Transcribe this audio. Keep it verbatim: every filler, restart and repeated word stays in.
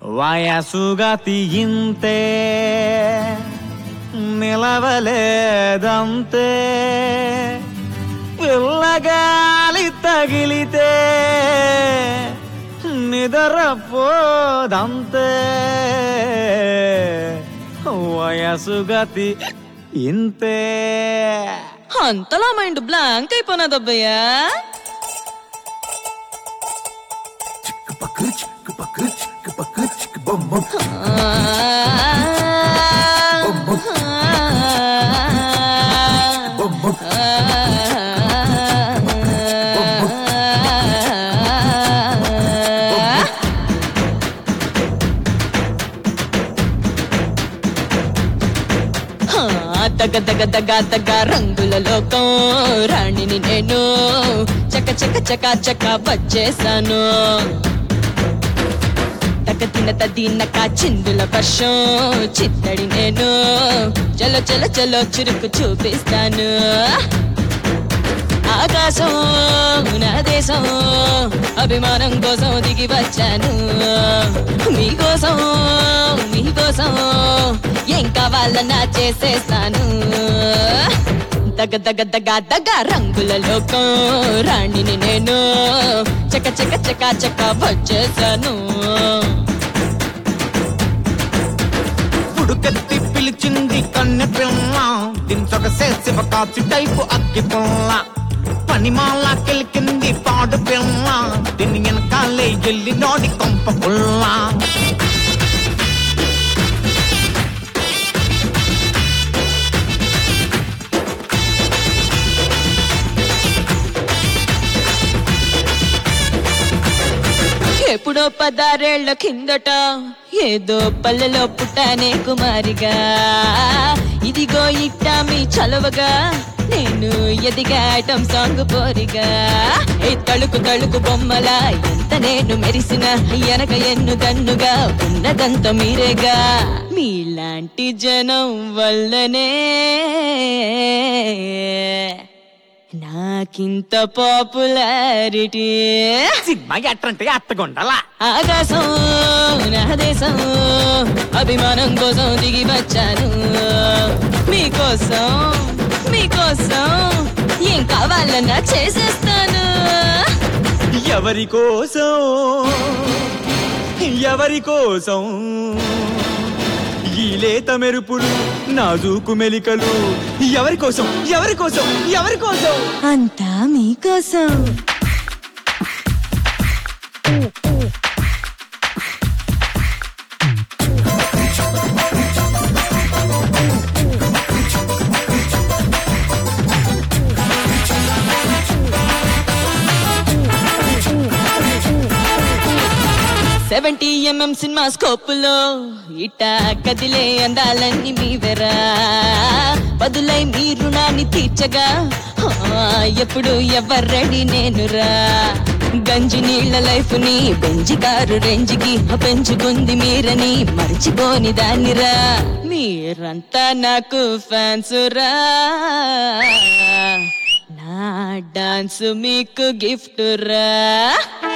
వయసుగతి ఇంతే నిలవలేదంతే పిల్లగాలి తగిలితే నిద్రపోదంతే వయసుగతి ఇంతే. అంతలా మైండ్ బ్లాంక్ అయిపోయినదబ్బయ్యా. దగ దగ దగ దగ రంగుల లోకం రాణిని నేను చక చక చక చక వచ్చేసాను. తక తిన తదీనక చిందుల వర్షం చిత్తడి నేను చలో చలో చలో చురుకు చూపిస్తాను. ఆకాశం నా దేశం అభిమానం కోసం దిగి వచ్చాను. మీకోసం మీకోసం ఏం కావాలన్నా చేసేస్తాను. దగ దగ దగ దగ రంగుల లోకం రాణిని నేను చక చక చక చక వచ్చేసాను. పుడుకెత్తి పిలిచింది కన్నె పిల్ల దించొక శివ కాచి టైపు అగ్గి పిల్ల పనిమాల కెలికింది పాడు పిల్ల దీని వెనకాలే ఎల్లి నోడి కొంప పుల్ల. ఎప్పుడో పదారేళ్ల కిందట ఏదో పల్లెలో పుట్టానే కుమారిగా. ఇదిగో ఇట్టా మీ చలవగా నేను ఎదిగా ఐటమ్ సాంగ్ పోరిగా. ఏ తళుకు తళుకు బొమ్మల ఎంత నేను మెరిసిన ఎనక ఎన్ను దన్నుగా ఉన్నదంత మీరేగా. మీలాంటి జనం వల్లనే నాకింత పాపులారిటీ. సినిమా ఎట్టంటే అట్టగుండాలా. ఆకాశం నా దేశం అభిమానం కోసం దిగి వచ్చాను. మీకోసం మీకోసం ఏం కావాలన్నా చేసేస్తాను. ఎవరి కోసం ఎవరి కోసం ఈ లేత మెరుపులు నాజూకు మెలికలు ఎవరి కోసం ఎవరి కోసం ఎవరి కోసం అంతా మీకోసం. సెవెంటీ ఎంఎం సినిమా స్కోపులో ఇటా కదిలే అందాలన్నీ మీవెరా. బదులై మీ రుణాన్ని తీర్చగా ఎప్పుడు ఎవర్రెడీ నేనురా. గంజి నీళ్ల లైఫ్ ని బెంజి కారు రేంజికి పెంచుకుంది మీరని మర్చిపోని దానిరా. మీరంతా నాకు ఫ్యాన్స్ రా. నా డాన్స్ మీకు గిఫ్ట్ రా.